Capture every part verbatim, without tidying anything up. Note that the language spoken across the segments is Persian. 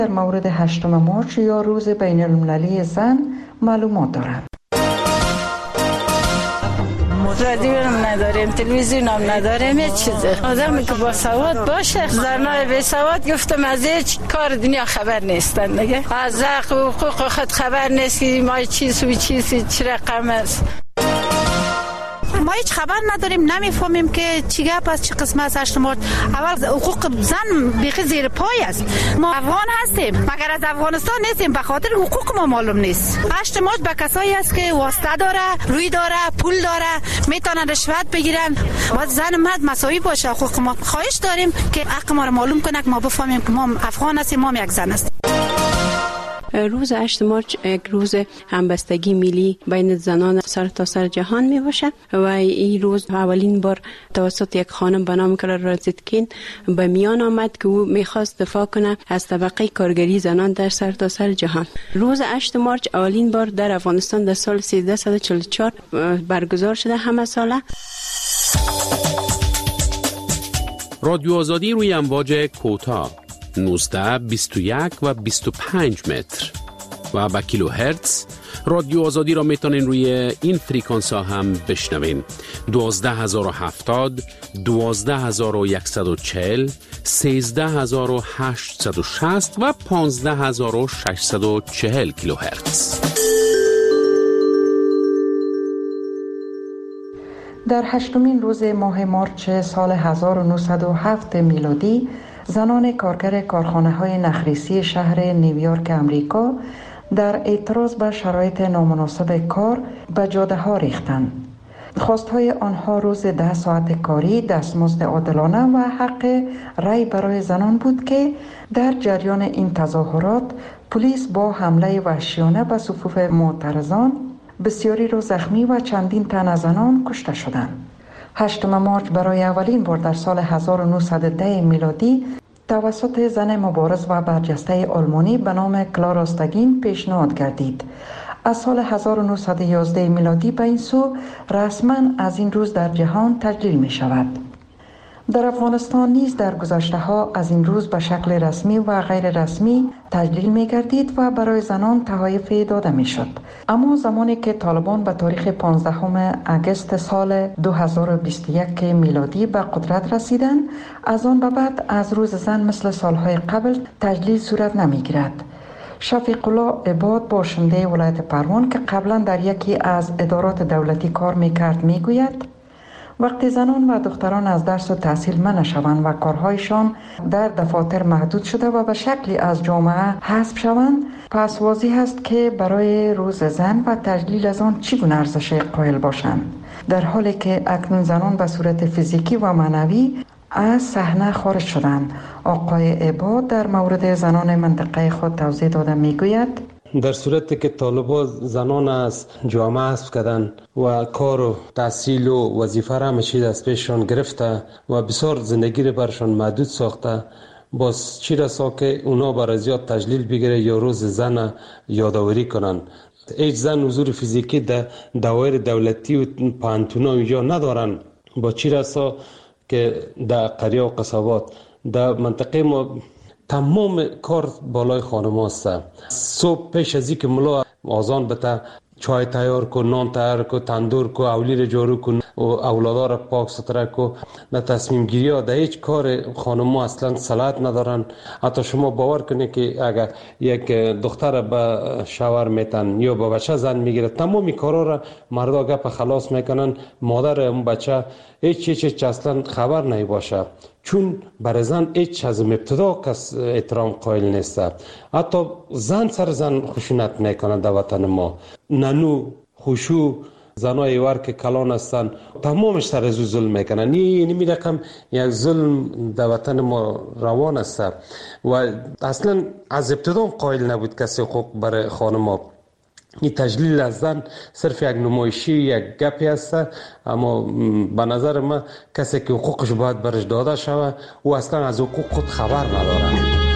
در مورد هشتم مارچ یا روز بین المللی زن معلومات دارد. رادیو هم نداریم، تلویزیون هم نداریم، هیچ چیزه. آدمی که با سواد باشه، زنای بی سواد گفتم از هیچ کار دنیا خبر نیستن دیگه. از حق و حقوق خود خبر نیست که ما چیز و چیزی چه رقم است. ما هیچ خبر نداریم، نمیفهمیم که چی گپ است، چی قسمت است هشتم مارچ. اول حقوق زن بیخی زیر پای است. ما افغان هستیم مگر از افغانستان نیستیم، به خاطر حقوق ما معلوم نیست. هشتم مارچ به کسایی است که واسطه داره، روی داره، پول داره، میتونن رشوت بگیرن. باید زن مرد مساوی باشه. حقوق ما خواهش داریم که حق ما رو معلوم کنه که ما بفهمیم که ما افغان هستیم، ما یک زن هستیم. روز هشتم مارچ یک روز همبستگی ملی بین زنان سر تا سر جهان می باشه و این روز اولین بار توسط یک خانم به نام کلارا زیتکین به میان آمد که او میخواست دفاع کنه از طبقه کارگری زنان در سر تا سر جهان. روز هشتم مارچ اولین بار در افغانستان در سال سیزده چهل و چهار برگزار شده همه ساله. رادیو آزادی روی امواج کوتاه نوزده، بیست و یک و بیست و پنج متر و با کیلو هرتز. رادیو آزادی را میتونین روی این فریکانس ها هم بشنوین: دوازده هزار و هفتاد، دوازده هزار و صد و چهل، سیزده هزار و هشتصد و شصت و پانزده هزار و ششصد و چهل کیلو هرتز. در هشتمین روز ماه مارچ سال هزار و نهصد و هفت میلادی زنان کارگر کارخانه‌های نخریسی شهر نیویورک امریکا در اعتراض به شرایط نامناسب کار به جاده‌ها ریختند. خواستهای آنها روز ده ساعت کاری، دستمزد عادلانه و حق رأی برای زنان بود که در جریان این تظاهرات پلیس با حمله وحشیانه به صفوف معترضان بسیاری را زخمی و چندین تن از زنان کشته شدند. هشتم مارچ برای اولین بار در سال هزار و نهصد و ده میلادی توسط زن مبارز و برجسته آلمانی به نام کلارا زیتکین پیشنهاد گردید. از سال هزار و نهصد و یازده میلادی به این سو رسما از این روز در جهان تجلیل می شود. در افغانستان نیز در گذشته ها از این روز به شکل رسمی و غیر رسمی تجلیل می گردید و برای زنان تحایف داده می شد. اما زمانی که طالبان به تاریخ پانزدهم اگست سال دو هزار و بیست و یک میلادی به قدرت رسیدند، از آن به بعد از روز زن مثل سالهای قبل تجلیل صورت نمی گیرد. شفیق الله عباد، باشنده ولایت پروان که قبلا در یکی از ادارات دولتی کار می کرد می گوید: وقتی زنان و دختران از درس و تحصیل منع شوند و کارهایشان در دفاتر محدود شده و به شکلی از جامعه حذف شوند، پس واضح است که برای روز زن و تجلیل از آن چگونه ارزش قائل باشند، در حالی که اکنون زنان به صورت فیزیکی و معنوی از صحنه خارج شدند. آقای عباد در مورد زنان منطقه خود توضیح داده میگوید: در صورتی که طالبان زنان از جامعه حذف کردن و کار و تحصیل و وظیفه را همه از پیششان گرفته و بسیار زندگی را برشان محدود ساخته، باز چی رسا که اونا برای زیاد تجلیل بگیره یا روز زن یادآوری کنن. هیچ زن حضور فیزیکی در دوایر دولتی و پانتونا اینجا ندارن. با چی رسا که در قریه و قصبات در منطقه ما تمام کار بالای خانم هست. صبح پیش از اینکه ملا آذان بده چای تیار کن، نان تیار کن، تندور کن، اولی رو جارو کن و اولادا رو پاک ستره کن. نه تصمیم گیری ها در هیچ کار خانم ها اصلا صلاحیت ندارن. حتی شما باور کنید که اگر یک دختر به شوهر میتن یا به بچه زن میگیره، تمامی کارا را مردا گپ خلاص میکنن، مادر اون بچه هیچ چیز اصلا خبر نمی باشه، چون برای زن هیچ از ابتدا کس احترام قائل نیست. حتی زن سر زن خشونت میکنن در وطن ما. ننو خوشو زنای وار که کلان هستن تمامش سر از ظلم میکنن. این می رقم یک ظلم در وطن ما روان است و اصلا از ابتدا قائل نبود کسی حقوق برای خانم ها. این تجلیل از زن صرف یک نمایشی، یک گپی است، اما به نظر من کسی که حقوقش باید برش داده شود و اصلا از حقوق خود خبر ندارد.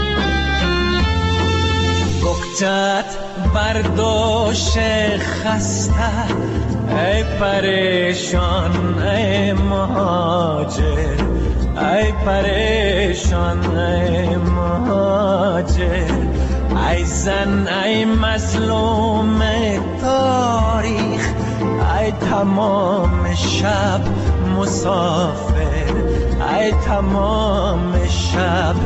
بکتت برداشت خسته ای پریشان ای مهاجر، ای پریشان ای مهاجر، ای زن ای مظلوم تاریخ، ای تمام شب مسافر، ای تمام شب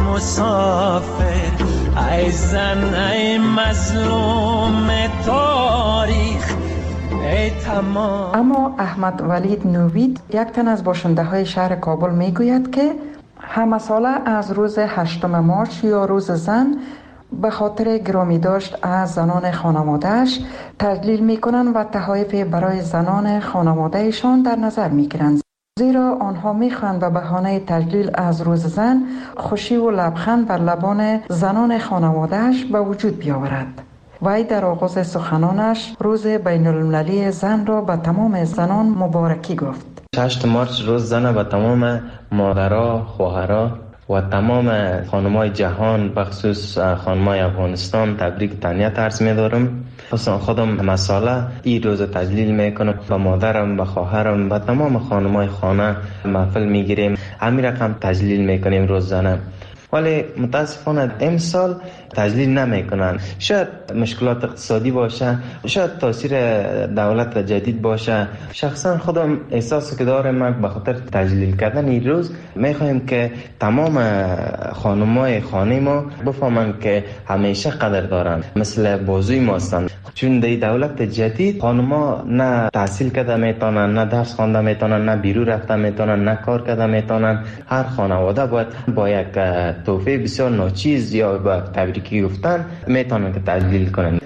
مسافر، ای زن ای مظلوم تاریخ، ای تمام. اما احمد ولید نوید، یک تن از باشنده های شهر کابل می گوید که همه ساله از روز هشتم مارچ یا روز زن به خاطر گرامی داشت از زنان خانوادهش تجلیل می کنند و تحایف برای زنان خانوادهشان در نظر می گیرند، زیرا آنها می خواهند به بهانه تجلیل از روز زن خوشی و لبخند بر لبان زنان خانوادهش به وجود بیاورد. وی در آغاز سخنانش روز بین المللی زن را به تمام زنان مبارکی گفت. هشتم مارچ روز زن به تمام مادرها، خواهرها و تمام خانمای جهان، بخصوص خانمای افغانستان تبریک تهنیت عرض می‌دارم. خصوصا خودم مساله این روز تجلیل میکنم، با مادرم، با خواهرم، با تمام خانمای خانه محفل میگیریم، همین رقم تجلیل میکنیم روز زنه. ولی متاسفانه امسال تجلیل نمیکنن. شاید مشکلات اقتصادی باشه، شاید تاثیر دولت جدید باشه. شخصا خودم احساس که دارم به خاطر تجلیل کردن این روز میخوایم که تمام خانمای خانه ما بفهمن که همیشه قدر دارن، مثل بازوی ما هستن. چون در دولت جدید خانما نه تحصیل کرده میتونن، نه درس خوانده میتونن، نه بیرون رفته میتونن، نه کار کرده میتونن. هر خانواده باید با یک تحفه بسیار ناچیز یا با تبریکی گفتن میتونن که تجلیل کنن.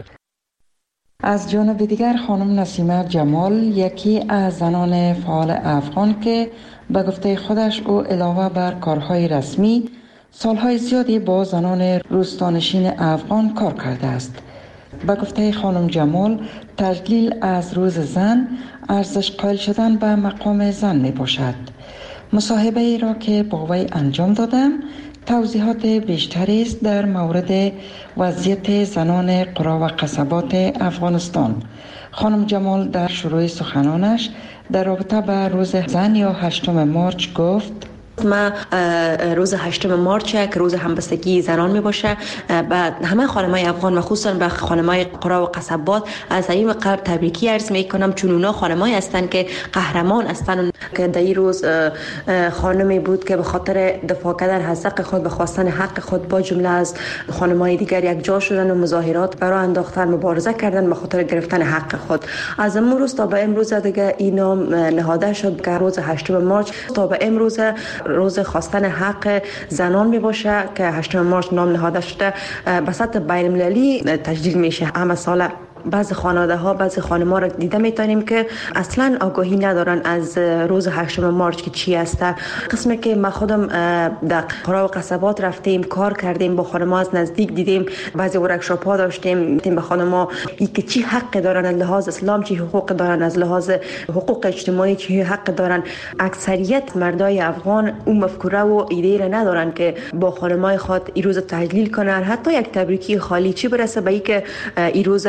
از جانب دیگر خانم نسیمه جمال، یکی از زنان فعال افغان که به گفته خودش او علاوه بر کارهای رسمی سالهای زیادی با زنان روستانشین افغان کار کرده است. به گفته خانم جمال، تجلیل از روز زن ارزش قائل شدن به مقام زن می باشد. مصاحبه ای را که با وی انجام دادم توضیحات بیشتری است در مورد وضعیت زنان قرا و قصبات افغانستان. خانم جمال در شروع سخنانش در رابطه به روز زن یا هشتم مارچ گفت: ما روز هشتم مارچ که روز همبستگی زنان می باشه، بعد همه خانمای افغان و خصوصا به خانمای قرا و قصبات از صمیم قلب تبریکی عرض می کنم، چون اونا خانمای هستند که قهرمان هستند. که در این روز خانمی بود که به خاطر دفاع کردن از حق خود، به خواستن حق خود با جمله از خانمای دیگر یک جا شدن و مظاهرات برای انداختن، مبارزه کردن به خاطر گرفتن حق خود. از اون روز تا به امروز دیگه این نام نهاده شد که روز هشتم مارچ تا به امروز روز خواستن حق زنان می باشه که هشتم مارچ نام نهاده شده. به سطح بین المللی تجلیل میشه. همه ساله بعض خانواده ها، بعض خانم‌ها را دیده میتونیم که اصلا آگاهی ندارن از روز هشتم مارچ که چی است. قسمی که ما خودم در قرا و قصبات رفتیم، کار کردیم، با خانم‌ها از نزدیک دیدیم، بعضی ورکشاپ ها داشتیم، دیدیم به خانم‌ها که چی حق دارن از لحاظ اسلام، چی حقوق دارن از لحاظ حقوق اجتماعی، چی حق دارن. اکثریت مردای افغان اون مفکوره و ایده را ندارن که با خانم‌های خود این روز تجلیل کنن، حتی یک تبریکی خالی، چی برسه به اینکه این روز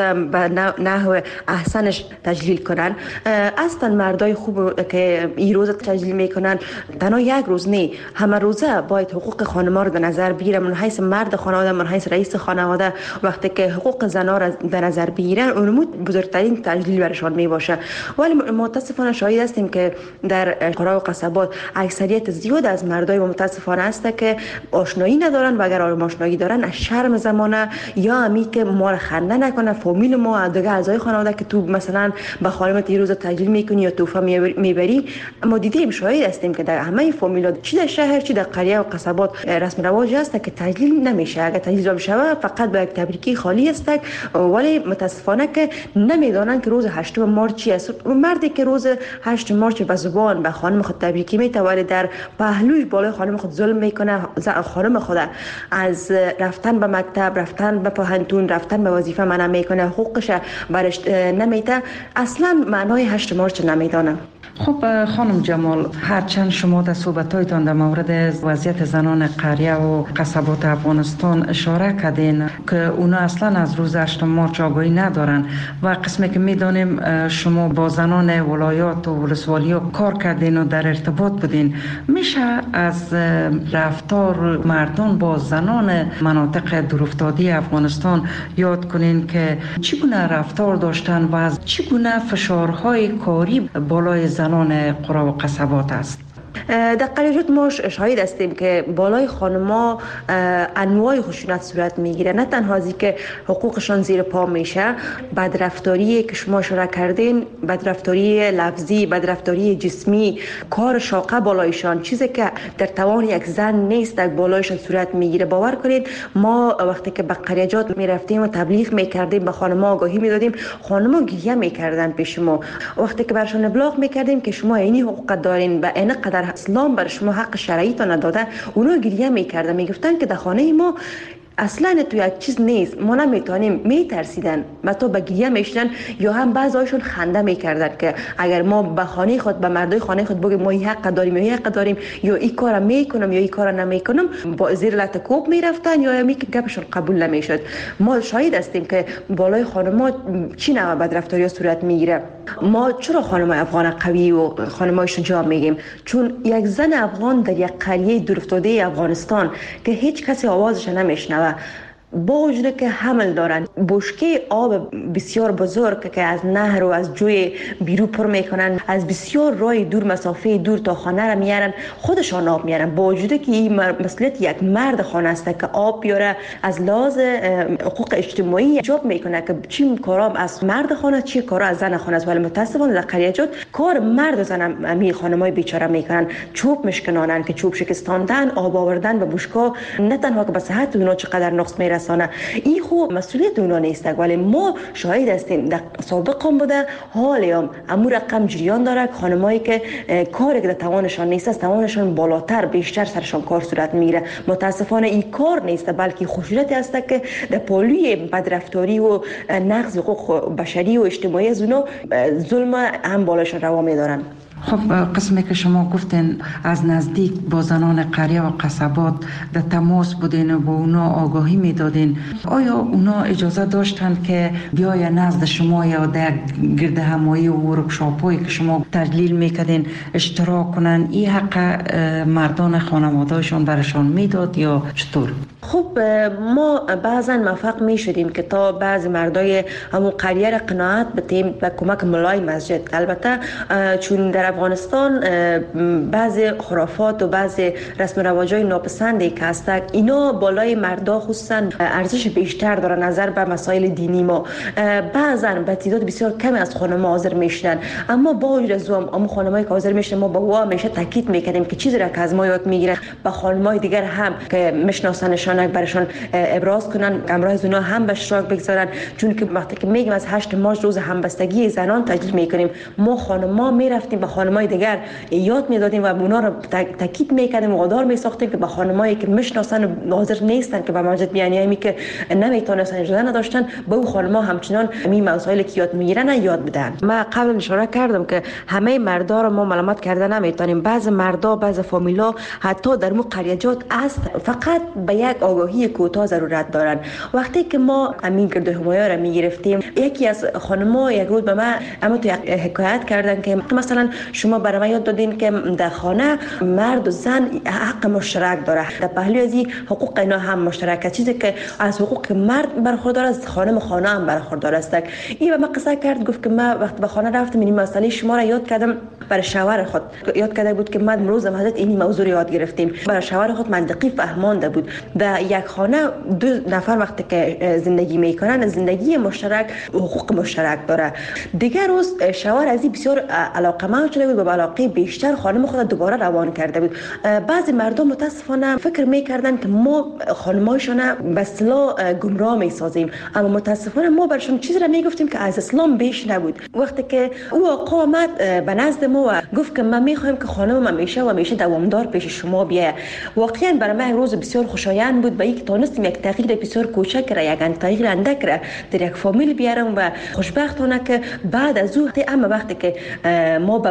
نحو احسنش تجلیل کنن. اصلا مردای خوب که این روز تجلیل میکنن تنها یک روز نه، همه روزه باید حقوق خانم‌ها رو در نظر بگیرن. من حیث مرد خانواده، من حیث رئیس خانواده، وقتی که حقوق زن‌ها را در نظر بگیرن اون بزرگترین تجلیل برشان می باشه. ولی متاسفانه شاهد هستیم که در قرا و قصبات اکثریت زیاد از مردای متاسفانه است که آشنایی ندارن و اگر آشنایی دارن از شرم زمانه یا امی که ما را خنده نکنه فامیل ما دیگه اعضای خانواده که تو مثلا به خانمت این روز تجلیل میکنی یا تحفه میبری. ما دیدیم شاهد هستیم که در همه فامیلا چی در شهر چی در قریه و قصبات رسم رواج است که تجلیل نمیشه. اگر تجلیل بشه فقط به یک تبریکی خالی است، ولی متاسفانه که نمیدونن که روز هشتم مارچ چی است. مردی که روز هشتم مارچ به زبان به خانم خود تبریکی میته ولی در پهلوش بالای خانم خود ظلم میکنه، خانم خود از رفتن به مکتب، رفتن به پوهنتون، رفتن به وظیفه منع میکنه، حقوقش برش نمیده، اصلا معنای هشت مارچ نمیدانم. خب خانم جمال، هرچند شما در صحبت‌هایتان در مورد وضعیت زنان قریه و قصبات افغانستان اشاره کردین که اونا اصلا از روز هشتم مارچ آگاهی ندارن و قسمی که میدانیم شما با زنان ولایات و ولسوالی کار کردین و در ارتباط بودین، میشه از رفتار مردان با زنان مناطق دورافتاده افغانستان یاد کنین که چگونه رفتار داشتن و از چگونه فشارهای کاری بالای زنان قرى و قصبات است؟ در قریجات ما شاهد هستیم که بالای خانما انواع خشونت صورت میگیره. نه تنها ازی که حقوقشان زیر پا میشه، بدرفتاری که شما اشاره کردین، بدرفتاری لفظی، بدرفتاری جسمی، کار شاقه بالایشان، چیزی که در توان یک زن نیست در بالایشان صورت میگیره. باور کنید ما وقتی که به قریجات میرفتیم و تبلیغ میکردیم، به خانما آگاهی میدادیم، خانما گریه میکردن پیش ما. وقتی که برشان ابلاغ میکردیم که شما اینی حقوق دارین و این قدر اسلام بر شما حق شرعی تا نداده، اونا گریه میکردن، میگفتن که در خانه ما اصلا تو یک چیز نیست، ما نمیتونیم. میترسیدن و تو به گریه میشدن یا هم بعضیشون خنده میکردن که اگر ما به خانه خود، به مردای خانه خود بگیم ما این حق داریم یا این حق داریم یا این کارا میکنم یا این کارا نمیکنم، با زیر لط کوب میرفتن یا می که گپشون قبول نمیشد. ما شاهد هستیم که بالای خانما چی نوع بدرفتاری صورت میگیره. ما چرا خانمای افغان قوی و خانمای شجاع میگیم؟ چون یک زن افغان در یک قریه دورافتاده افغانستان که هیچ کسی آوازش نمیشنوه، با وجود که حمل دارن، بشکه آب بسیار بزرگ که از نهر و از جوی بیرو پر میکنن، از بسیار راه دور، مسافه دور تا خانه را میارن، خودشان آب میارن. با وجود که این مسئولیت یک مرد خانه است که آب بیاره، از لحاظ حقوق اجتماعی جواب میکنه که چی کارا از مرد خانه، چی کارا از زن خانه است. ولی متاسفانه در قریجات کار مرد و زن می خانمای بیچاره میکنن، چوب مشکنانن که چوب شکستاندن، آب آوردن به بشکا، نه تنها که به صحت اونا چقدر نقص میرسه، این خوب مسئولیت اونا نیست. ولی ما شاهد هستیم در سابق هم بوده، حالی هم امور رقم جریان داره، خانمایی که کاری که در توانشان نیست، از توانشان بالاتر بیشتر سرشان کار صورت میگیره. متاسفانه این کار نیست، بلکه خشونتی است که در پالوی بدرفتاری و نقض حقوق بشری و اجتماعی از اونا ظلم هم بالاشان روا میدارن. خب قسمی که شما گفتین از نزدیک با زنان قریه و قصبات در تماس بودین و با اونا آگاهی میدادین، آیا اونا اجازه داشتند که بیای نزد شما یا در گرد همایی و ورکشاپایی که شما تجلیل میکردین اشتراک کنن؟ این حق مردان خانوادهشون برشان میداد یا چطور؟ خب ما بعضا موفق می شدیم که تا بعض مردای همون قریه را قناعت بدیم و کمک ملای مسجد. البته چون در افغانستان بعض خرافات و بعض رسم و رواجای ناپسندی که هستند، اینا بالای مردا خصوصا ارزش بیشتر داره نظر به مسائل دینی ما. بعضا به تعداد بسیار کمی از خانم‌ها حاضر میشدن، اما با وجود از اون اما خانمایی که حاضر میشدن ما با او همیشه تاکید میکردیم که چیزی را که از ما یاد میگیرن به خانم‌های دیگر هم که میشناسنشان برشان ابراز کنن، امروز از اونها هم به اشتراک بگذارن. چون که وقتی که میگیم از هشت مارچ روز همبستگی زنان تجلیل میکنیم، ما خانم‌ها میرفتیم به خانم‌های دیگر یاد میدادیم و اونا رو تاکید میکردیم، وادار میساختیم که به خانم‌هایی که میشناسن و حاضر نیستن که به مسجد بیان، یعنی که نمیتونستن اجازه نداشتن، به اون خانم‌ها همچنان می مسائلی که یاد میگیرن یاد بدن. ما قبل اشاره کردم که همه مردا رو ما ملامت کردن نمیتونیم. بعض مردا، بعض فامیلا حتی در مو قریجات است فقط به یک آگاهی کوتاه ضرورت دارن. وقتی که ما امین گرد همایی را میگرفتیم، یکی از خانم‌ها یک روز به من اما تو حکایت کردن که مثلا شما برای من یاد دادین که در خانه مرد و زن حق مشترک داره، در پهلوی از این حقوق اینا هم مشترکه، چیزی که از حقوق مرد برخوردار است خانم خانه هم برخوردار است. این به من قصه کرد، گفت که من وقتی به خانه رفتم این مسئله شما را یاد کردم، برای شوهر خود یاد کرده بود که من امروز حضرت این موضوع یاد گرفتیم، برای شوهر خود منطقی فهمانده بود. در یک خانه دو نفر وقتی که زندگی میکنن، زندگی مشترک حقوق مشترک داره. دیگر روز شوهر از این بسیار علاقمند شده بود و به علاقه بیشتر خانم خود دوباره روان کرده بود. بعضی مردم متاسفانه فکر میکردن که ما خانمایشون به اصطلاح گمراه میسازیم، اما متاسفانه ما برشون چیزی را میگفتیم که از اسلام بیش نبود. وقتی که او آقا آمد به نزد ما و گفت که من میخوایم که خانم همیشه و همیشه دوامدار پیش شما بیاید، واقعا برای من روز بسیار خوشایند بود، به اینکه تونستیم یک تغییر بسیار کوچک را، یک تغییر اندک را در یک فامیل بیارم و خوشبختانه که بعد از او اما وقتی که ما به او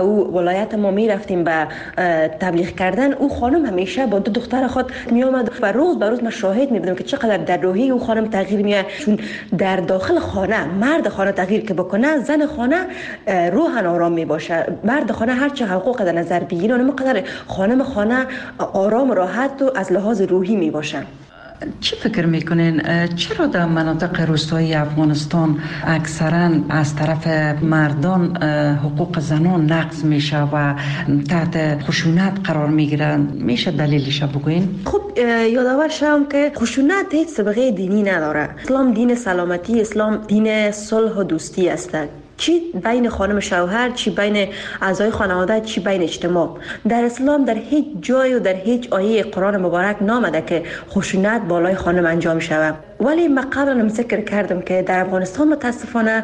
او ولایت ما می رفتیم به تبلیغ کردن، او خانم همیشه با دو دختر خود می آمد و روز به روز مشاهد می بودم که چقدر در روحی او خانم تغییر میاد. چون در داخل خانه مرد خانه تغییر که بکنه، زن خانه روحاً آرام می باشه. مرد خانه هر چه حقوق در نظر بگیره اونقدر خانم خانه آرام راحت و از لحاظ روحی می باشه. چی فکر میکنین چرا در مناطق روستایی افغانستان اکثرا از طرف مردان حقوق زنان نقض میشه و تحت خشونت قرار میگیرن؟ میشه دلیلش بگوین؟ خب یادآور شوم که خشونت هیچ سابقه دینی نداره. اسلام دین سلامتی، اسلام دین صلح و دوستی است. چی بین خانم شوهر، چی بین اعضای خانواده، چی بین اجتماع. در اسلام در هیچ جای و در هیچ آیه قرآن مبارک نامده که خشونت بالای خانم انجام شود. ولی من قبلا ذکر کردم که در افغانستان متاسفانه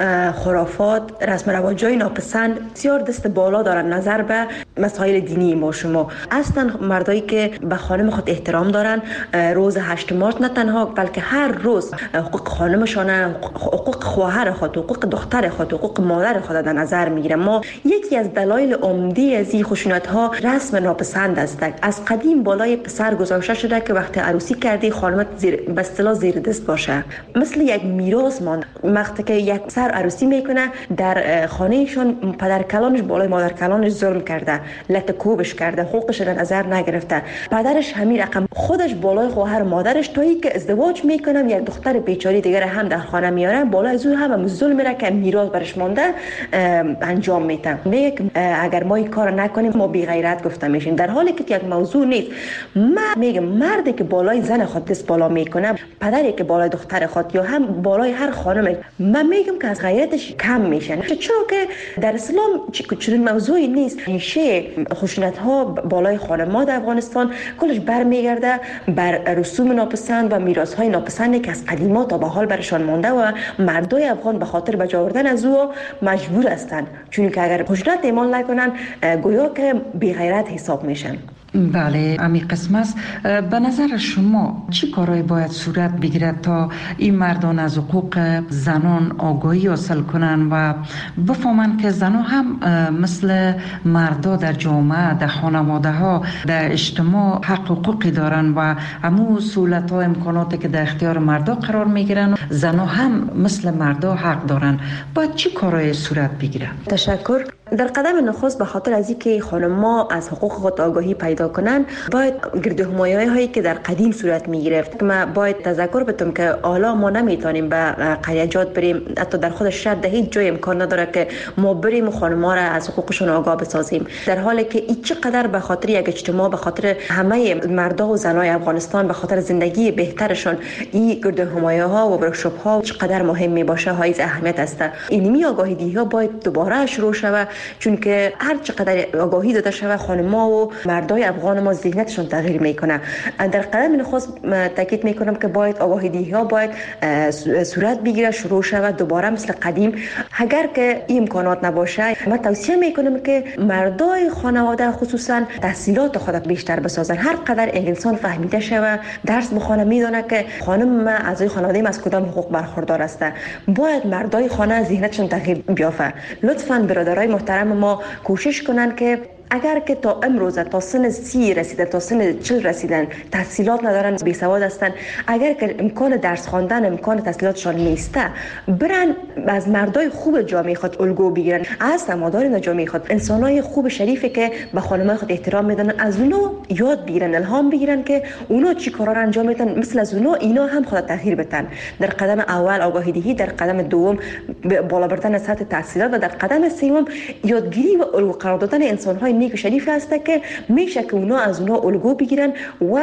خرافات، رسم رواجای ناپسند بسیار دست بالا دارن نظر به مسائل دینی ما شما. اصلا مردایی که به خانم خود احترام دارن روز هشت مارچ نه تنها بلکه هر روز حقوق خانمشان، حقوق خواهر خود، حقوق دختر خود، حقوق مادر خود در نظر میگیرن. ما یکی از دلایل عمده از این خشونت ها رسم ناپسند است. از قدیم بالای پسر گذاشته شده که وقتی عروسی کردی خانمت زیر به اصطلاح زیر دست باشه، مثل یک میراث ماند. وقتی که یک سر عروسی میکنه در خانهشون پدر کلانش بالای مادر کلانش ظلم کرده، لت کوبش کرده، حقوقش در نظر نگرفته. پدرش همین رقم خودش بالای خواهر مادرش تایی که ازدواج میکنم یک دختر بیچاره دیگر هم در خانه میارن، بالای از اون هم ظلم میره که میراث برش مانده انجام میده. میگه اگر ما این کار نکنیم ما بی غیرت گفته میشیم، در حالی که یک موضوع نیست. من میگم مردی که بالای زن خود دست بالا میکنه، پدری که بالای دختر خود یا هم بالای هر خانم، من میگم که از غیرتش کم میشن. چرا که در اسلام چنین موضوعی نیست. همیشه خشونت ها بالای خانم‌ها در افغانستان کلش برمیگرده بر رسوم ناپسند و میراث های ناپسندی که از قدیما تا به حال برشان مانده و مردای افغان به خاطر بجا آوردن از او مجبور هستند، چون که اگر خشونت اعمال نکنن گویا که بی غیرت حساب میشن. بله، همین قسم است. به نظر شما چی کارایی باید صورت بگیرد تا این مردان از حقوق زنان آگاهی حاصل کنن و بفهمن که زنان هم مثل مردا در جامعه، در خانواده ها، در اجتماع حق حقوقی دارن و همون سهولت ها، امکاناتی که در اختیار مردا قرار میگیرن زنان هم مثل مردا حق دارن. باید چی کارایی صورت بگیرد؟ تشکر. در قدم نخست به خاطر از اینکه خانم‌ها از حقوق خود آگاهی پیدا کنن باید گردهمایی هایی که در قدیم صورت می گرفت. ما باید تذکر بدم که حالا ما نمیتونیم به قریجات بریم، حتی در خود شهر در هیچ جای امکان نداره که ما بریم و خانم‌ها را از حقوقشون آگاه بسازیم، در حالی که این چقدر به خاطر یک اجتماع، به خاطر همه مردا و زنای افغانستان، به خاطر زندگی بهترشون این گردهمایی ها و ورکشاپ ها چقدر مهم می باشه، های اهمیت است. اینمی آگاهی دهی ها باید دوباره شروع شود، چون که هر چقدر آگاهی داده شود خانم‌ها و مردای افغان ما ذهنیتشون تغییر میکنه. در قدم نخست تاکید میکنم که باید آگاهی دهی ها باید صورت بگیره، شروع شود دوباره مثل قدیم. اگر که این امکانات نباشه من توصیه میکنم که مردای خانواده خصوصا تحصیلات خود بیشتر بسازن. هر قدر انسان فهمیده شود، درس بخونه، میدونه که خانم اعضای خانواده از کدام حقوق برخوردار است، باید مردای خانه ذهنیتشون تغییر بیافته. لطفاً برادرای محترم ما کوشش کنن که اگر که تا امروز تا سن سی رسیدن، تا سن چل رسیدن، تحصیلات ندارن، بی سواد هستن، اگر که امکان درس خواندن، امکان تحصیلاتشان نیسته، برن از مردای خوب جامعه خود الگو بگیرن، از سماداران جامعه خود، انسانای خوب شریفی که به خانمای خود احترام میدن، از اونا یاد بگیرن، الهام بگیرن که اونا چی کارا را انجام میدن، مثل از اونا اینا هم خود تغییر بدن. در قدم اول آگاهی دهی، در قدم دوم بالا بردن سطح تحصیلات و در قدم سوم یادگیری و الگو قرار دادن انسانهای نیک و شریف است که میشه که اونا از اونا الگو بگیرن و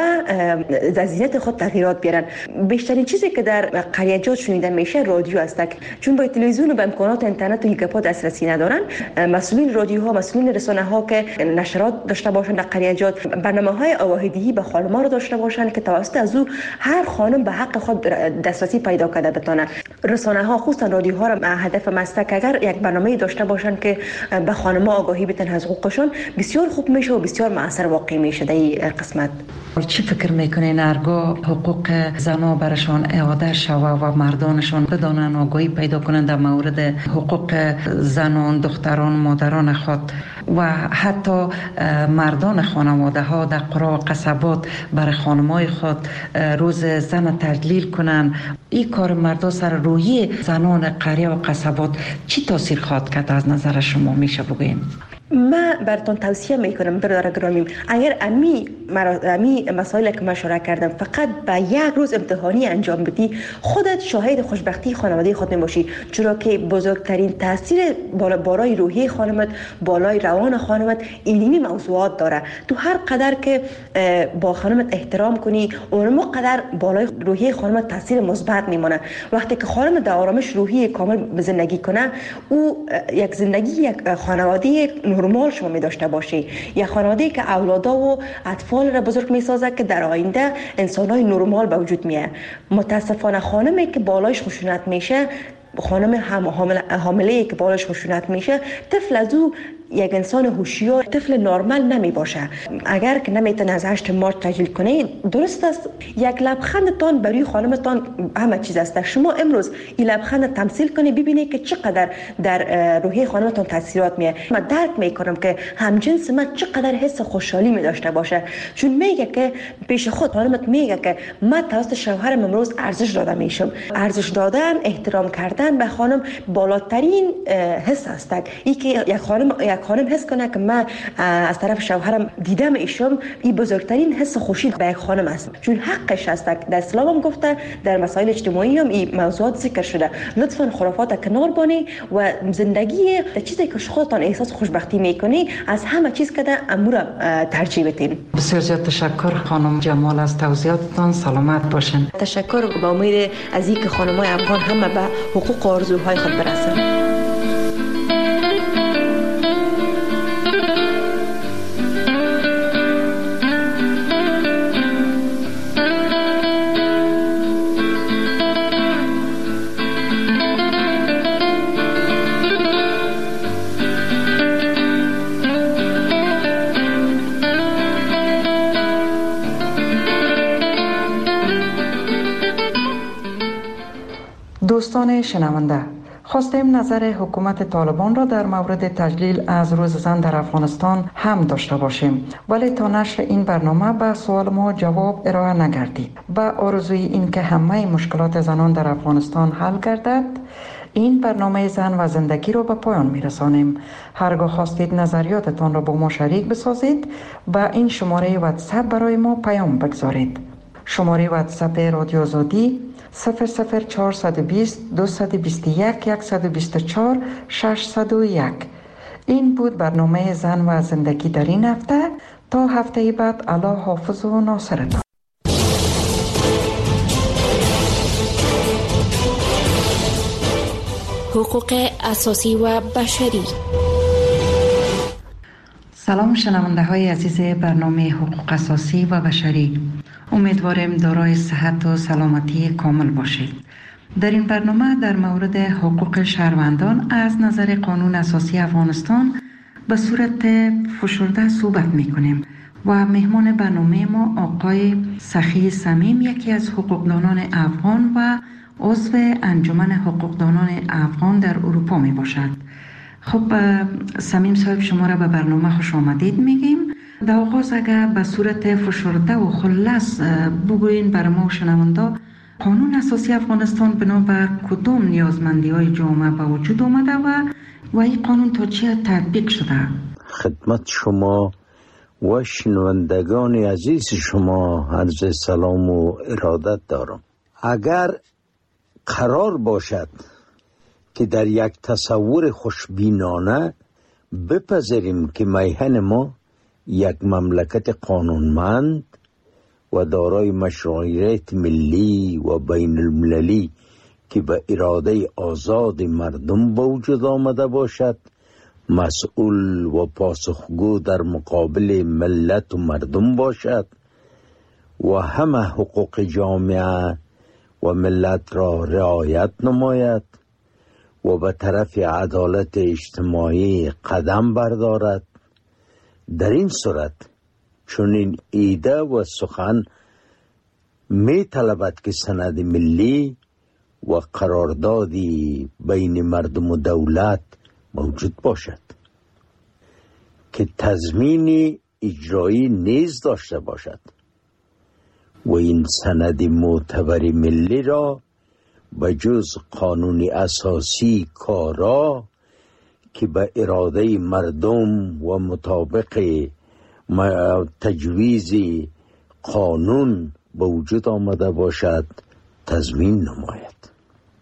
ذهنیت خود تغییرات بیارن. بیشترین چیزی که در قریجات شنیده میشه رادیو است، چون با تلویزیون و با امکانات اینترنت و یوگاپا دسترسی ندارن. مسئولین رادیوها، مسئولین رسانه ها که نشرات داشته باشن در قریجات، برنامه‌های آگاهی دهی به خانم‌ها رو داشته باشن که توسط از او هر خانم به حق خود دسترسی پیدا کرده بتونه. رسانه ها خصوصا رادیوها رو هدف مسلک اگر یک برنامه‌ای داشته باشن که به خانم‌ها آگاهی بدن از حقوقشون، بسیار خوب میشه و بسیار مؤثر واقع میشه در این قسمت. چی فکر میکنین ارگاه حقوق زنها برشان اعاده شوه و مردانشان بدانن آگاهی پیدا کنند در مورد حقوق زنان، دختران، مادران خود و حتی مردان خانواده ها در قرا و قصبات برای خانمای خود روز زن تجلیل کنند؟ این کار مردا سر روحی زنان قریه و قصبات چی تاثیر خواهد کرد از نظر شما میشه بگوین؟ من براتون توصیه میکنم برادر گرامی، اگر امی امی مسائل که مشوره کردم فقط به یک روز امتحانی انجام بدی، خودت شاهد خوشبختی خانواده خود میباشی، چرا که بزرگترین تاثیر بالا بالای روحی خانمت، بالای روان خانمت اینمی موضوعات داره. تو هر قدر که با خانمت احترام کنی اونم قدر بالای روحی خانمت تاثیر مثبت میمونه. وقتی که خانمت در آرامش روحی کامل زندگی کنه، او یک زندگی یک خانواده نرمال شما می داشته باشی، یا خانواده که اولادا و اطفال را بزرگ می سازه که در آینده انسانای نرمال به وجود میاد. متاسفانه خانمی که بالایش خشونت میشه، خانم حامله که بالایش خشونت میشه، طفل از او یک انسان هوشیار، طفل نرمال نمی باشه. اگر که نمیتونه از هشت مارچ تجلیل کنه، درست است یک لبخندتان برای خانمتان همه چیز است. شما امروز این لبخند تمثیل کنی، ببینی که چقدر در روحی خانمتان تاثیرات میه. من درک میکنم که همجنس من چقدر حس خوشحالی می داشته باشه، چون میگه که پیش خود خانمت میگه که من توسط شوهرم امروز ارزش داده میشم. ارزش دادن، احترام کردن به خانم بالاترین حس است. این که یک خانم یک خانم حس کنه که من از طرف شوهرم دیدم ایشم، این بزرگترین حس خوشی به یک خانم است، چون حقش است. در اسلام هم گفته، در مسائل اجتماعی هم این موضوعات ذکر شده. لطفا خرافات کنار بانی و زندگی چیزی که خودتان احساس خوشبختی میکنی از همه چیز که امور ترجیح بدین. بسیار زیاد تشکر خانم جمال از توضیحاتتان. سلامت باشین. تشکر. با امید از اینکه خانم‌های افغان همه به حقوق و آرزوهای خود برسند. دوستان شنونده، خواستیم نظر حکومت طالبان را در مورد تجلیل از روز زن در افغانستان هم داشته باشیم، ولی تا نشر این برنامه به سوال ما جواب ارائه نگردید. با آرزوی این که همه مشکلات زنان در افغانستان حل گردد، این برنامه زن و زندگی را به پایان میرسانیم. هرگاه خواستید نظریاتتان را با ما شریک بسازید، با این شماره واتساپ برای ما پیام بگذارید. شماره واتساپ رادیو آزادی صفر صفر چهارصد و بیست دویست و بیست و یک صد و بیست و چهار ششصد و یک. این بود برنامه زن و زندگی در این هفته. تا هفته بعد، الله حافظ و ناصرتان. حقوق اساسی و بشری. سلام شنونده های عزیز برنامه حقوق اساسی و بشری. امیدواریم دارای صحت و سلامتی کامل باشید. در این برنامه در مورد حقوق شهروندان از نظر قانون اساسی افغانستان به صورت فشرده صحبت میکنیم و مهمان برنامه ما آقای سخی صمیم، یکی از حقوقدانان افغان و عضو انجمن حقوقدانان افغان در اروپا می باشد. خب صمیم صاحب، شما را به برنامه خوش آمدید میگیم. در آغاز اگر به صورت فشرده و خلاص بگوین بر ما و شنونده، قانون اساسی افغانستان بنا بر کدام نیازمندی های جامعه به وجود آمده و و این قانون تا چه تطبیق شده؟ خدمت شما و شنوندگان عزیز شما عرض سلام و ارادت دارم. اگر قرار باشد که در یک تصور خوشبینانه بپذیریم که میهن ما یک مملکت قانونمند و دارای مشروعیت ملی و بین المللی که به اراده آزاد مردم به وجود آمده باشد، مسئول و پاسخگو در مقابل ملت و مردم باشد و همه حقوق جامعه و ملت را رعایت نماید و به طرف عدالت اجتماعی قدم بردارد در این صورت چون این ایده و سخن می طلبد که سند ملی و قراردادی بین مردم و دولت موجود باشد که تضمین اجرایی نیز داشته باشد و این سند معتبر ملی را به جز قانون اساسی کارا که به اراده مردم و مطابق تجویز قانون به وجود آمده باشد تضمین نماید.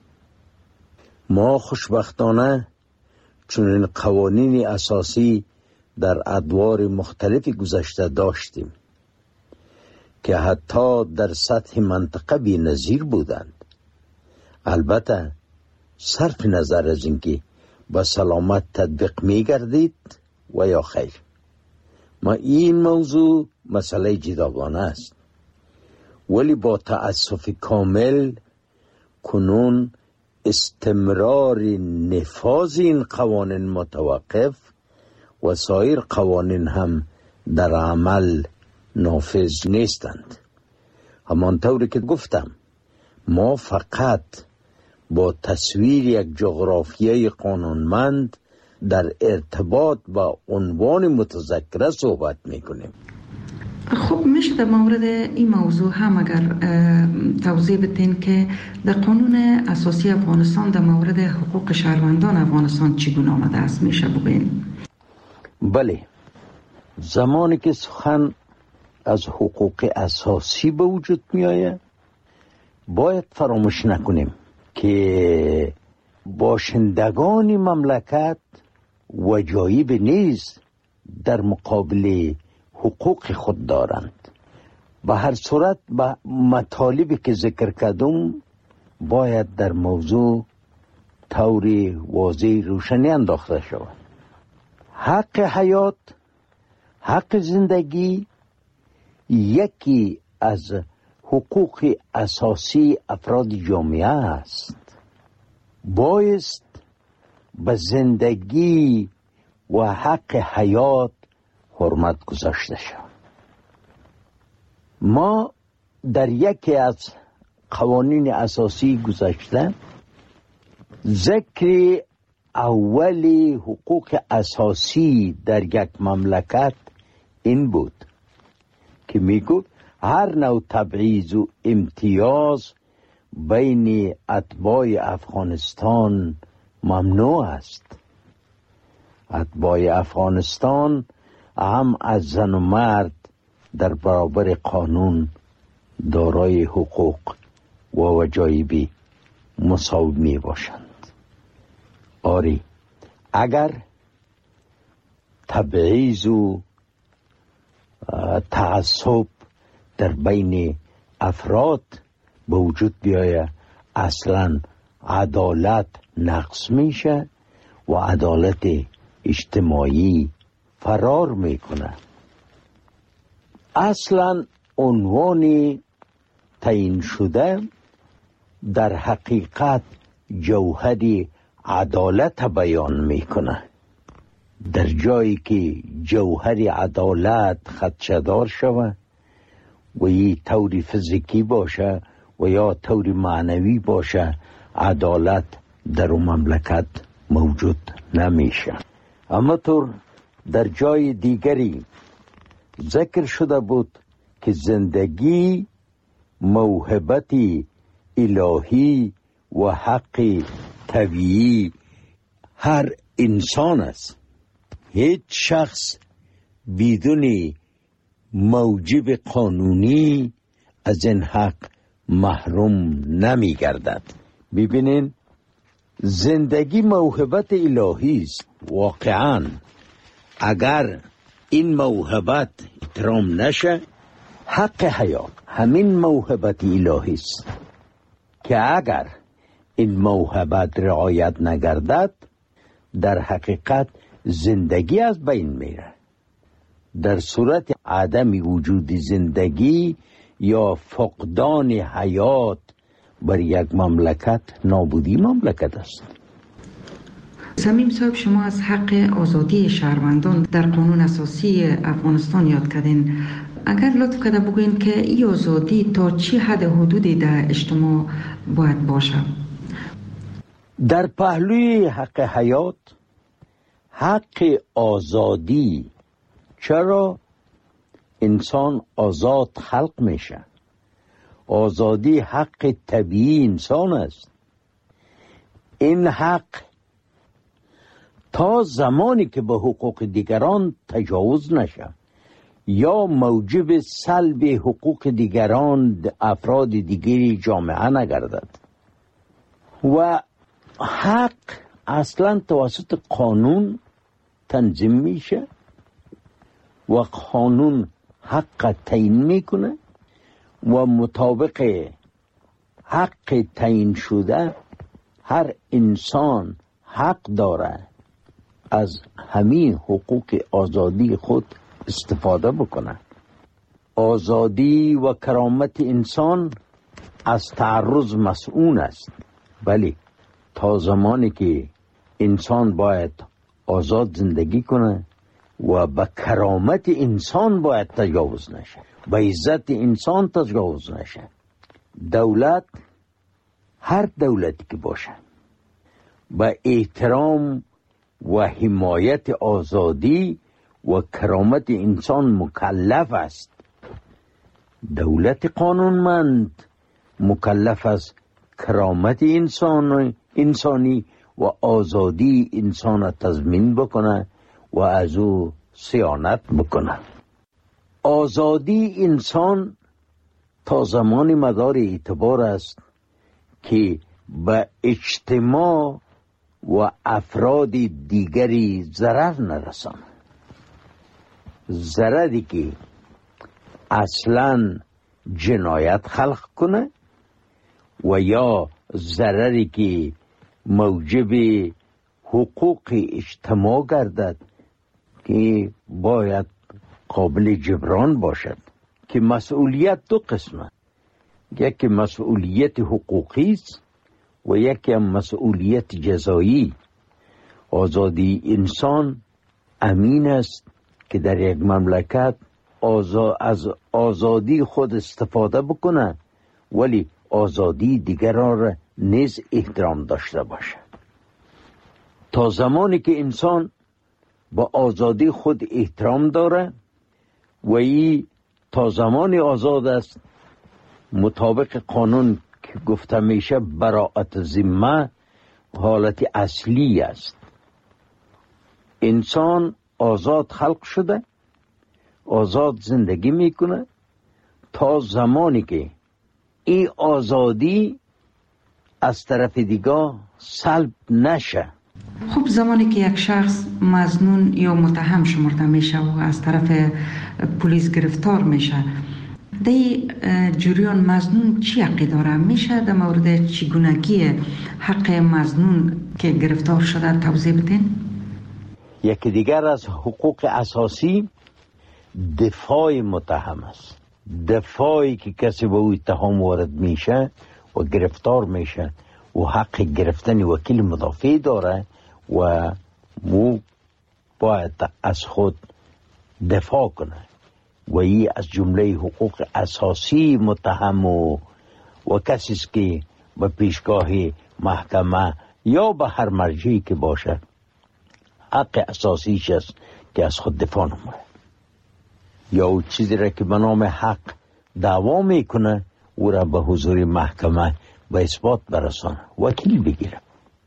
ما خوشبختانه چون این قوانین اساسی در ادوار مختلف گذشته داشتیم که حتی در سطح منطقه بی نظیر بودند. البته صرف نظر از اینکه با سلامت تطبیق می گردید و یا خیر. ما این موضوع مسئله جداگانه است، ولی با تأسف کامل کنون استمرار نفاذ این قوانین متوقف و سایر قوانین هم در عمل نافذ نیستند. همانطوری که گفتم ما فقط با تصویر یک جغرافیای قانونمند در ارتباط با عنوان متذکره صحبت میکنیم. خب میشه در مورد این موضوع هم اگر توضیح بدین که در قانون اساسی افغانستان در مورد حقوق شهروندان افغانستان چگونه آمده است میشه بگین؟ بله، زمانی که سخن از حقوق اساسی به وجود می آید باید فراموش نکنیم که باشندگان مملکت وجایب نیز در مقابل حقوق خود دارند. به هر صورت به مطالبی که ذکر کردم باید در موضوع طوری واضح روشنی انداخته شود. حق حیات، حق زندگی یکی از حقوق اساسی افراد جامعه است. بایست به زندگی و حق حیات حرمت گذاشته شود. ما در یکی از قوانین اساسی گذاشته ذکر اولی حقوق اساسی در یک مملکت این بود که میگو هر نوع تبعیض و امتیاز بین اتباع افغانستان ممنوع است. اتباع افغانستان هم از زن و مرد در برابر قانون دارای حقوق و وجایبی مساوی می باشند. آری اگر تبعیض و تعصب در بین افراد به وجود بیاید اصلا عدالت نقص میشه و عدالت اجتماعی فرار میکنه. اصلا عنوان تعیین شده در حقیقت جوهر عدالت بیان میکنه. در جایی که جوهر عدالت خدشه‌دار شود و یه طور فیزیکی باشه و یا طور معنوی باشه عدالت در اون مملکت موجود نمیشه. اما طور در جای دیگری ذکر شده بود که زندگی موهبت الهی و حق طبیعی هر انسان است. هیچ شخص بدون موجب قانونی از این حق محروم نمی گردد. ببینین زندگی موهبت الهی است. واقعا اگر این موهبت احترام نشه حق حیات همین موهبت الهی است که اگر این موهبت رعایت نگردد در حقیقت زندگی از بین میره. در صورت عدم وجود زندگی یا فقدان حیات بر یک مملکت نابودی مملکت است. صمیم صاحب، شما از حق آزادی شهروندان در قانون اساسی افغانستان یاد کردین. اگر لطف کرده بگوین که این آزادی تا چی حد حدودی در اجتماع باید باشه؟ در پهلوی حق حیات، حق آزادی، چرا انسان آزاد خلق میشه. آزادی حق طبیعی انسان است. این حق تا زمانی که به حقوق دیگران تجاوز نشه یا موجب سلب حقوق دیگران افراد دیگری جامعه نگردد. و حق اصلا توسط قانون تنظیم میشه و قانون حق تعیین میکنه و مطابق حق تعیین شده هر انسان حق داره از همین حقوق آزادی خود استفاده بکنه. آزادی و کرامت انسان از تعرض مسئول است، ولی تا زمانی که انسان باید آزاد زندگی کنه و به کرامت انسان باید تجاوز نشه، به عزت انسان تجاوز نشه. دولت، هر دولتی که باشه، به احترام و حمایت آزادی و کرامت انسان مکلف است. دولت قانونمند مکلف است کرامت انسان انسانی و آزادی انسان را تضمین بکنه و از او صیانت بکنه. آزادی انسان تا زمان مدار اعتبار است که به اجتماع و افراد دیگری ضرر نرسانه. ضرری که اصلا جنایت خلق کنه و یا ضرری که موجب حقوق اجتماع گردد که باید قابل جبران باشد. که مسئولیت دو قسمه، یکی مسئولیت حقوقی است و یکی مسئولیت جزایی. آزادی انسان امین است که در یک مملکت آزا... از آزادی خود استفاده بکنه، ولی آزادی دیگران را نیز احترام داشته باشه. تا زمانی که انسان با آزادی خود احترام داره و ای تا زمانی آزاد است، مطابق قانون که گفته میشه براءت ذمه حالت اصلی است. انسان آزاد خلق شده، آزاد زندگی میکنه تا زمانی که این آزادی از طرف دیگه سلب نشه. خب زمانی که یک شخص مظنون یا متهم شمرده میشه و از طرف پلیس گرفتار میشه، دی جریان مظنون چی حقی داره؟ میشه در مورد چگونگی حق مظنون که گرفتار شده توضیح بدین؟ یکی دیگر از حقوق اساسی دفاع متهم است. دفاعی که کسی به او اتهام وارد میشه و گرفتار میشه و حق گرفتن وکیل مدافع داره و مو باید از خود دفاع کنه و این از جمله حقوق اساسی متهم و, و کسی است که به پیشگاه محکمه یا به هر مرجعی که باشه حق اساسیش است که از خود دفاع نمونه یا او چیزی را که به نام حق دعوا میکنه او را به حضور محکمه به اثبات برسانه، وکیل بگیره.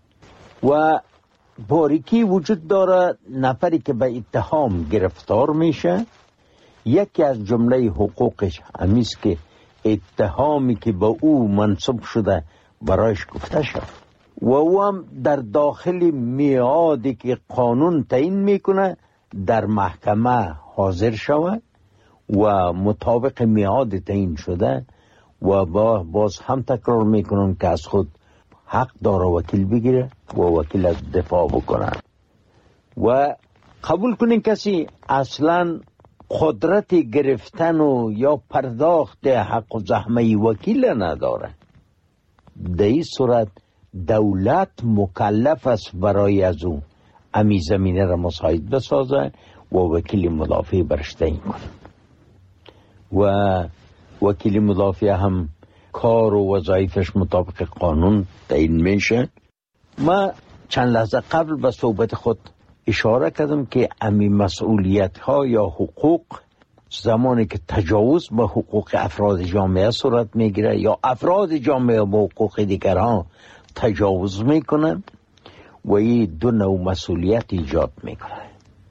و باریکی وجود داره نفری که به اتهام گرفتار میشه، یکی از جمله حقوقش همیست که اتهامی که به او منصوب شده برایش گفته شد و او هم در داخل میعادی که قانون تعیین میکنه در محکمه حاضر شود و مطابق میعاد تعیین شده و با باز هم تکرار میکنن که از خود حق داره وکیل بگیره و وکیل از دفاع بکنه. و قبول کنین کسی اصلا قدرت گرفتن و یا پرداخت حق و زحمه وکیل نداره، در این صورت دولت مکلف است برای از او امی زمینه را مساعد بسازه و وکیل مدافع برش تعیین کنه و وکیل مدافع هم کار و وظایفش مطابق قانون تعیین میشه. ما چند لحظه قبل به صحبت خود اشاره کردم که امی مسئولیت ها یا حقوق زمانی که تجاوز به حقوق افراد جامعه صورت میگیره یا افراد جامعه به حقوق دیگران تجاوز میکنن و این دو نوع مسئولیت ایجاد میکنه.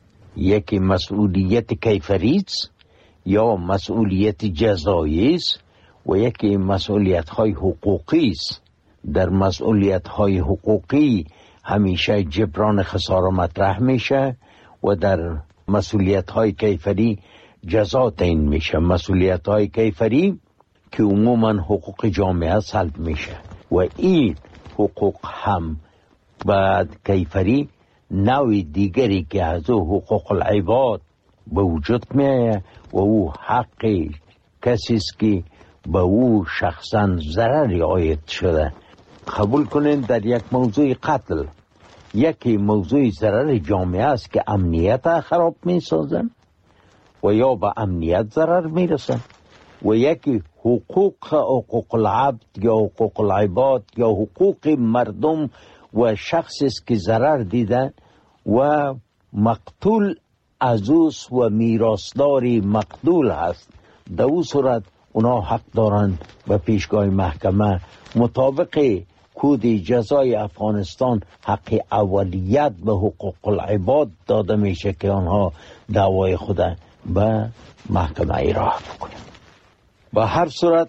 یکی مسئولیت کیفری یا مسئولیت جزایی است و یکی مسئولیت های حقوقی است. در مسئولیت های حقوقی همیشه جبران خسارة مطرح میشه و در مسئولیت های کیفری جزا تعیین میشه. مسئولیت های کیفری که عموما حقوق جامعه سلب میشه و این حقوق هم بعد کیفری نوع دیگری که از او حقوق العباد به وجود میه و او حق کسی است که به او شخصا ضرری عاید شده. قبول کنین در یک موضوع قتل یکی موضوع ضرر جامعه است که امنیت خراب می سازن و یا به امنیت ضرر می رسن و یکی حقوق حقوق العبد یا حقوق العباد یا حقوق مردم و شخصی است که ضرر دیدن و مقتول عزوز و میراثداری مقتول هست. در او صورت اونا حق دارن به پیشگاه محکمه مطابق کود جزای افغانستان حق اولیت به حقوق العباد داده میشه که آنها دعوای خود به محکمه ایراه بکنن. به هر صورت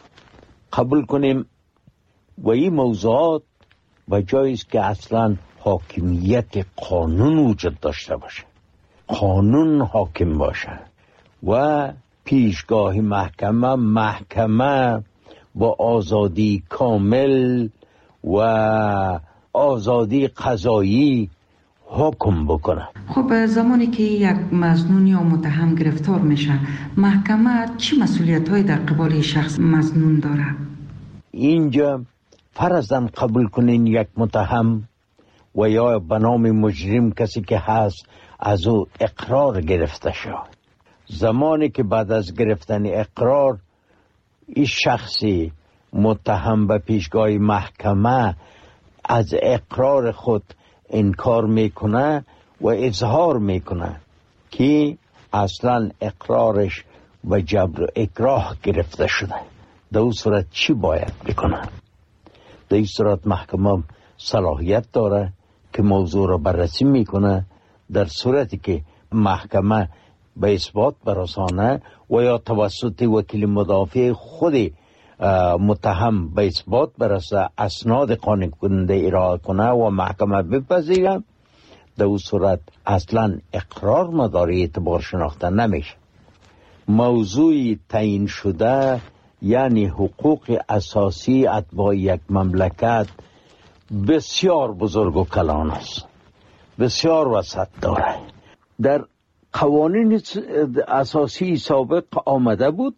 قبول کنیم و این موضوعات به جایی است که اصلا حاکمیت قانون وجود داشته باشه، قانون حاکم باشه و پیشگاه محکمه محکمه با آزادی کامل و آزادی قضایی حکم بکنه. خب زمانی که یک مظنون یا متهم گرفتار میشه محکمه چی مسئولیت های در قبال شخص مظنون داره؟ اینجا فرضاً قبول کنین یک متهم و یا به نام مجرم کسی که هست از او اقرار گرفته شد. زمانی که بعد از گرفتن اقرار این شخصی متهم به پیشگاه محکمه از اقرار خود انکار میکنه و اظهار میکنه که اصلا اقرارش و جبر و اکراه گرفته شده، در اون صورت چی باید بکنه؟ در این صورت محکمه صلاحیت داره که موضوع را بررسی میکنه. در صورتی که محکمه به اثبات برسانه و یا توسط وکیل مدافع خود متهم به اثبات برسه اسناد قانع کننده ارائه کنه و محکمه بپذیره، در اون صورت اصلا اقرار مداری اعتبار شناخته نمیشه. موضوع تعیین شده یعنی حقوق اساسی اتباع یک مملکت بسیار بزرگ و کلان است، بسیار وسعت داره. در قوانین اساسی سابق آمده بود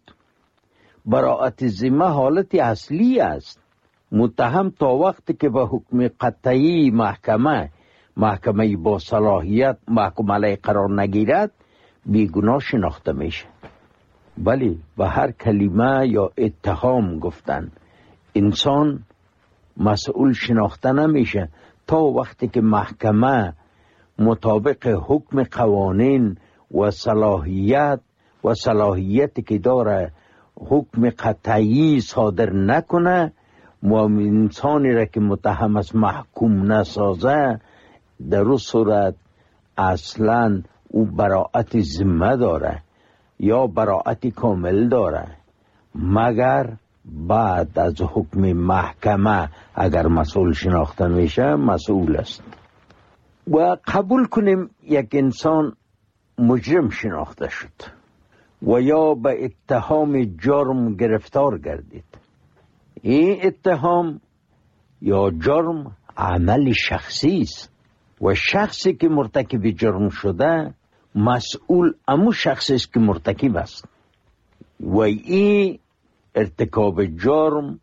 براءت ذمه حالت اصلی است. متهم تا وقتی که به حکم قطعی محکمه محکمه با صلاحیت محکوم علیه قرار نگیرد بیگناه شناخته میشه. ولی به هر کلمه یا اتهام گفتن انسان مسئول شناخته نمیشه تا وقتی که محکمه مطابق حکم قوانین و صلاحیت و صلاحیتی که داره حکم قطعی صادر نکنه و انسانی را که متهم است محکوم نسازه، در اون صورت اصلا او براءت ذمه داره یا براءت کامل داره، مگر بعد از حکم محکمه اگر مسئول شناخته میشه مسئول است. و قبول کنیم یک انسان مجرم شناخته شد و یا به اتهام جرم گرفتار گردید. این اتهام یا جرم عمل شخصی است و شخصی که مرتکب جرم شده مسئول امو شخصی است که مرتکب است و این ارتکاب جرم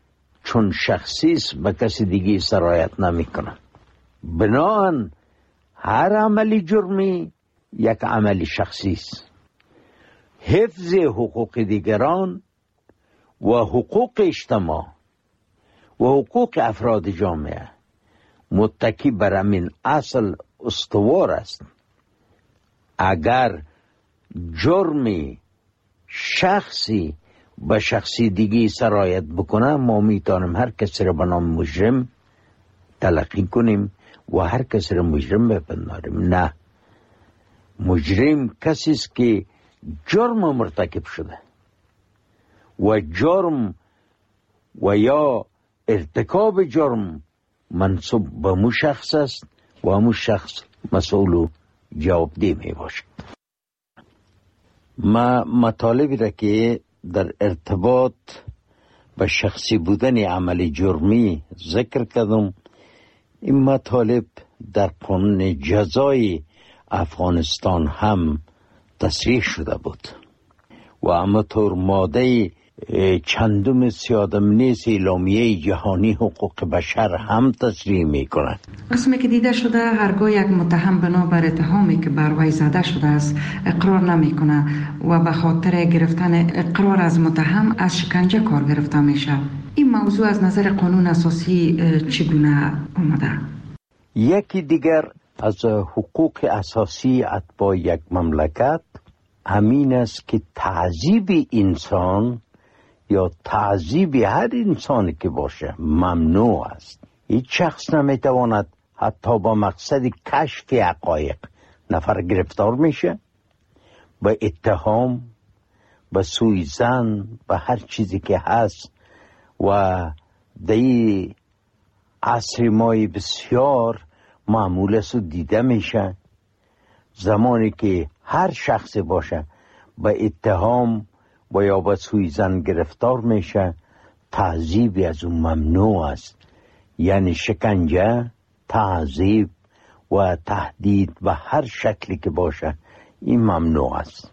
چون شخصی است به کسی دیگه سرایت نمی کنه. بناهن هر عملی جرمی یک عمل شخصی است. حفظ حقوق دیگران و حقوق اجتماع و حقوق افراد جامعه متکی بر همین اصل استوار است. اگر جرمی شخصی به شخصی دیگی سرایت بکنه، ما میتونیم هر کسی را به نام مجرم تلقی کنیم و هر کسی را مجرم بپنداریم. نه، مجرم کسی است که جرم مرتکب شده و جرم و یا ارتکاب جرم منصوب به مو شخص است و همون شخص مسئول و جوابدeh می باشد. ما مطالبی را که در ارتباط به شخصی بودن عمل جرمی ذکر کردم، این مطالب در قانون جزای افغانستان هم تصریح شده بود و همطور ماده چندم سیادم نیز اعلامیه جهانی حقوق بشر هم تصریح می کند. قسمی که دیده شده هرگاه یک متهم بنابر اتهامی که بر وی زده شده است اقرار نمی کنه و به خاطر گرفتن اقرار از متهم از شکنجه کار گرفته میشه. این موضوع از نظر قانون اساسی چگونه آمده؟ یکی دیگر از حقوق اساسی اتباع یک مملکت همین است که تعذیب انسان یا تعذیب هر انسانی که باشه ممنوع است. هیچ شخص نمیتواند حتی با مقصد کشف حقایق نفر گرفتار میشه، به اتهام، به سوءظن، به هر چیزی که هست. و در عصر مای بسیار معمول است و دیده میشه زمانی که هر شخص باشه به اتهام و یا به سوءظن گرفتار میشه، تعذیب از اون ممنوع است. یعنی شکنجه، تعذیب و تهدید به هر شکلی که باشه این ممنوع است.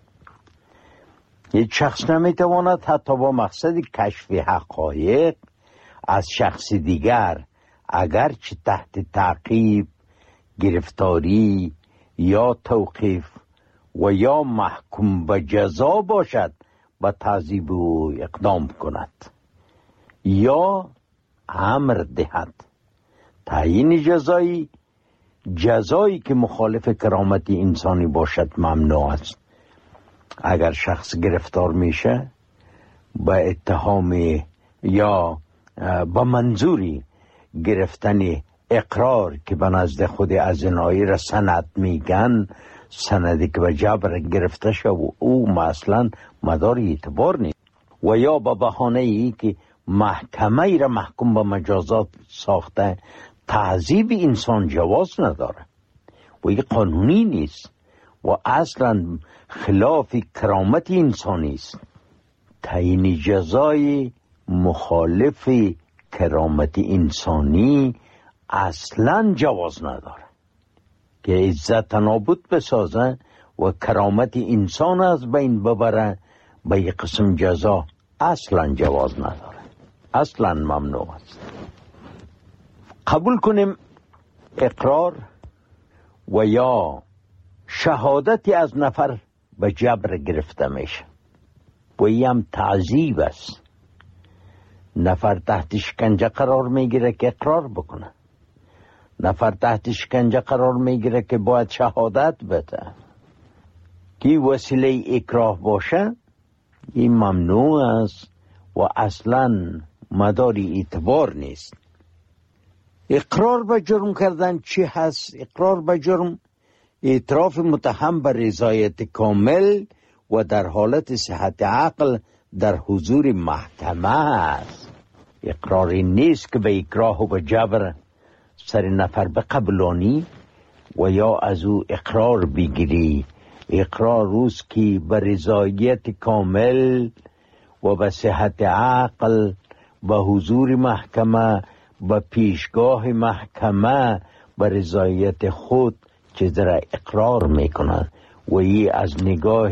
یک شخص نمیتواند حتی با مقصد کشف حقایق از شخص دیگر اگرچه تحت تعقیب، گرفتاری یا توقیف و یا محکوم به جزا باشد به تعذیب او اقدام کند یا امر دهد. تعیین جزایی جزایی که مخالف کرامت انسانی باشد ممنوع است. اگر شخص گرفتار میشه به اتهام یا به منظوری گرفتن اقرار که به نزد خود ازنایی را سند میگن، سندی که به جبر گرفته شد و او مثلا مدار اعتبار نیست، و یا به بهانه ای که محکمه ای را محکوم به مجازات ساخته، تعذیب انسان جواز نداره و این قانونی نیست و اصلا خلاف کرامت انسانی است. تعیین جزای مخالف کرامت انسانی اصلا جواز نداره که عزت نابود بسازه و کرامت انسان از بین ببره. به یک قسم جزا اصلا جواز نداره، اصلا ممنوع است. قبول کنیم اقرار و یا شهادتی از نفر به جبر گرفته میشه و این هم تعذیب است. نفر تحت شکنجه قرار میگیره که اقرار بکنه، نفر تحت شکنجه قرار میگیره که باید شهادت بده. کی وسیله اکراه باشه این ممنوع است و اصلا مداری اعتبار نیست. اقرار به جرم کردن چی هست؟ اقرار به جرم اعتراف متهم به رضایت کامل و در حالت صحت عقل در حضور محکمه است. اقراری نیست که به اکراه و به جبر سر نفر بقبلانی و یا از او اقرار بگیری. اقرار روز که به رضایت کامل و به صحت عقل به حضور محکمه، به پیشگاه محکمه به رضایت خود چیز را اقرار میکنند و ای از نگاه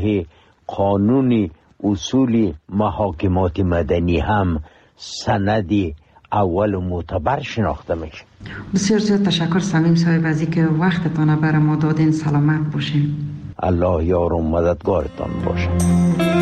قانون اصول محاکمات مدنی هم سندی اول و معتبر شناخته میشه. بسیار زیاد تشکر صمیم صاحب از اینکه وقتتان برای ما دادین. سلامت باشین. الله یار و مددگارتان باشه.